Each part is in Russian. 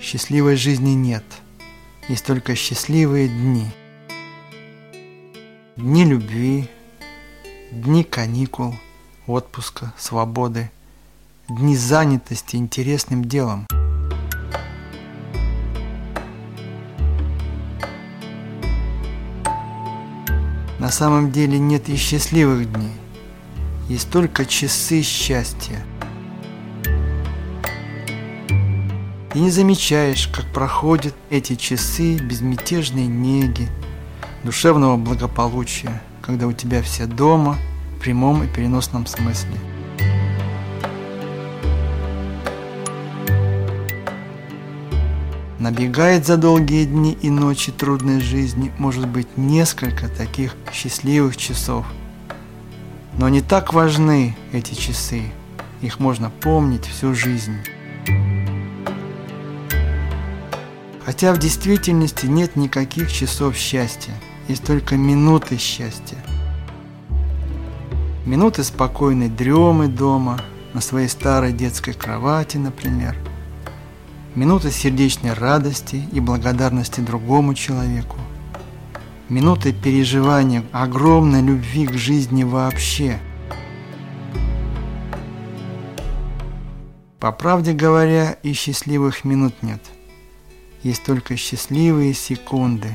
счастливой жизни нет. Есть только счастливые дни. Дни любви, дни каникул, отпуска, свободы, дни занятости интересным делом. На самом деле нет и счастливых дней, есть только часы счастья. И не замечаешь, как проходят эти часы безмятежной неги, душевного благополучия, когда у тебя все дома в прямом и переносном смысле. Набегает за долгие дни и ночи трудной жизни, может быть, несколько таких счастливых часов. Но не так важны эти часы, их можно помнить всю жизнь. Хотя в действительности нет никаких часов счастья, есть только минуты счастья. Минуты спокойной дремы дома, на своей старой детской кровати, например. Минуты сердечной радости и благодарности другому человеку. Минуты переживания огромной любви к жизни вообще. По правде говоря, и счастливых минут нет. Есть только счастливые секунды.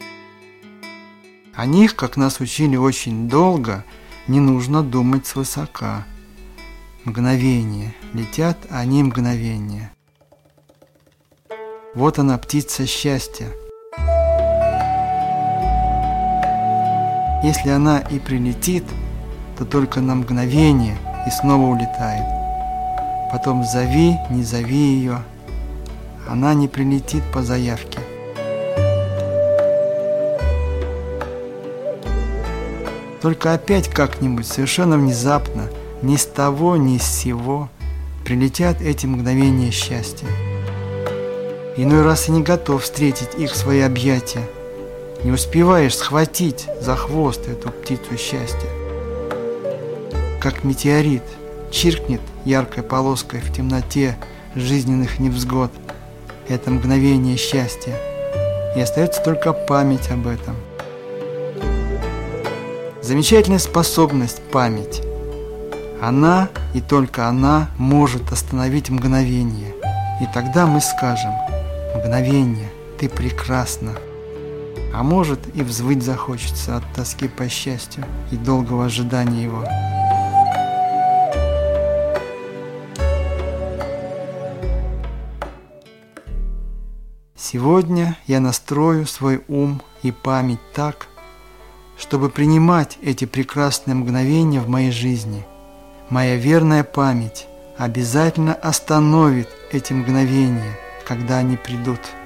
О них, как нас учили очень долго, не нужно думать свысока. Мгновения, летят они мгновения. Вот она, птица счастья. Если она и прилетит, то только на мгновение и снова улетает. Потом зови, не зови ее, она не прилетит по заявке. Только опять как-нибудь, совершенно внезапно, ни с того, ни с сего, прилетят эти мгновения счастья. Иной раз и не готов встретить их в свои объятия. Не успеваешь схватить за хвост эту птицу счастья. Как метеорит чиркнет яркой полоской в темноте жизненных невзгод это мгновение счастья, и остается только память об этом. Замечательная способность память. Она и только она может остановить мгновение. И тогда мы скажем: мгновение, ты прекрасна. А может и взвыть захочется от тоски по счастью и долгого ожидания его. Сегодня я настрою свой ум и память так, чтобы принимать эти прекрасные мгновения в моей жизни. Моя верная память обязательно остановит эти мгновения, когда они придут.